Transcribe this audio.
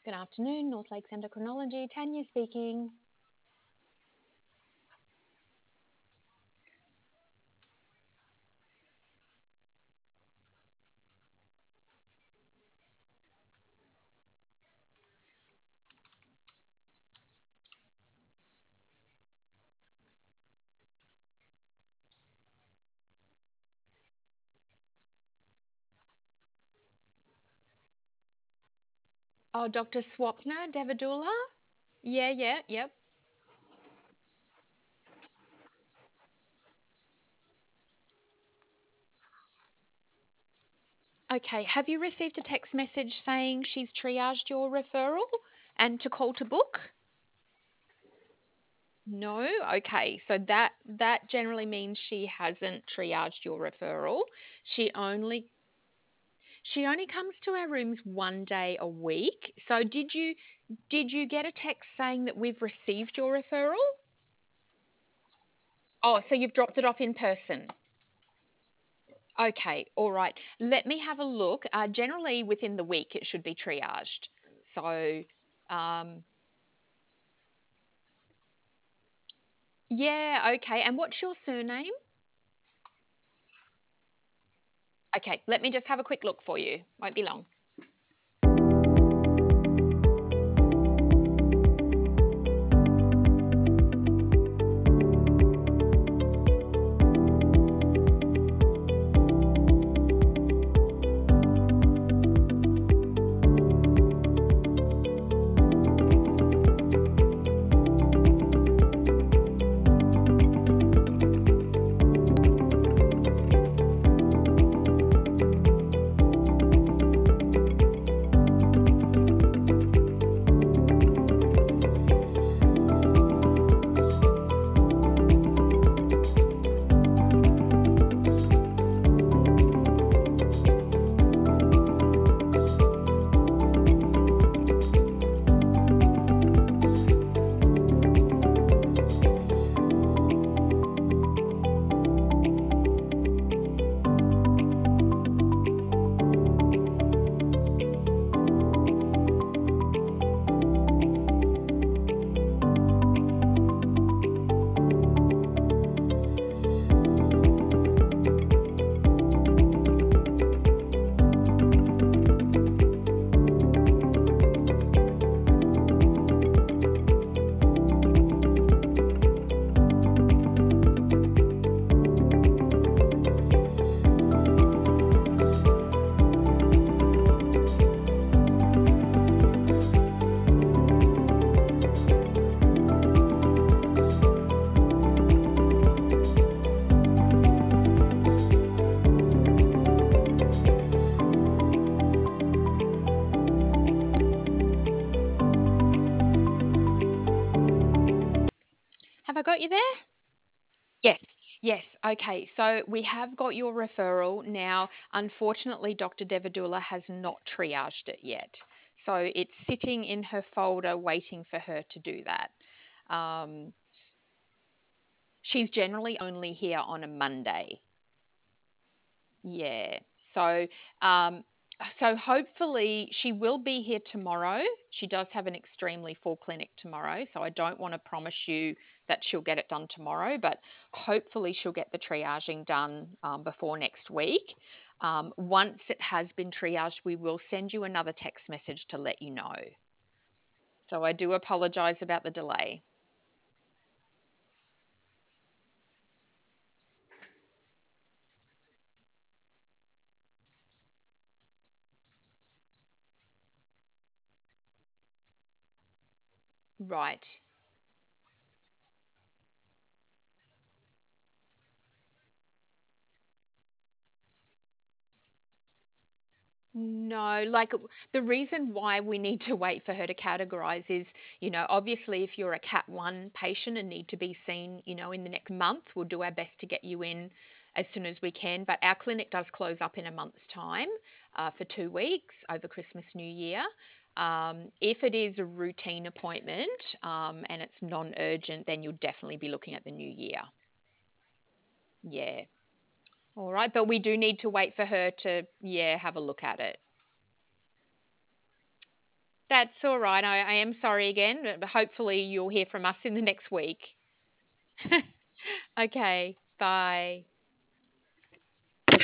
Good afternoon, North Lakes Endocrinology. Tanya speaking. Oh, Dr. Swapna Devadula? Yep. Okay, have you received a text message saying she's triaged your referral and to call to book? No? Okay, so that generally means she hasn't triaged your referral. She only she only comes to our rooms one day a week. So did you get a text saying that we've received your referral? Oh, so you've dropped it off in person. Okay, all right. Let me have a look. Generally, within the week, it should be triaged. So, um, yeah, okay. And what's your surname? Okay, let me just have a quick look for you. Won't be long. Have I got you there? Yes. Okay, so we have got your referral. Now, unfortunately, Dr. Devadula has not triaged it yet. So it's sitting in her folder waiting for her to do that. Um, she's generally only here on a Monday. Yeah. Um, so hopefully she will be here tomorrow. She does have an extremely full clinic tomorrow, so I don't want to promise you that she'll get it done tomorrow, but hopefully she'll get the triaging done before next week. Once it has been triaged, we will send you another text message to let you know. So I do apologize about the delay. Right. No, like the reason why we need to wait for her to categorize is, obviously if you're a Cat 1 patient and need to be seen, in the next month, we'll do our best to get you in as soon as we can. But our clinic does close up in a month's time for 2 weeks over Christmas, New Year. If it is a routine appointment and it's non-urgent, then you'll definitely be looking at the new year. Yeah. All right. But we do need to wait for her to, yeah, have a look at it. That's all right. I am sorry again, but hopefully you'll hear from us in the next week. Okay, bye.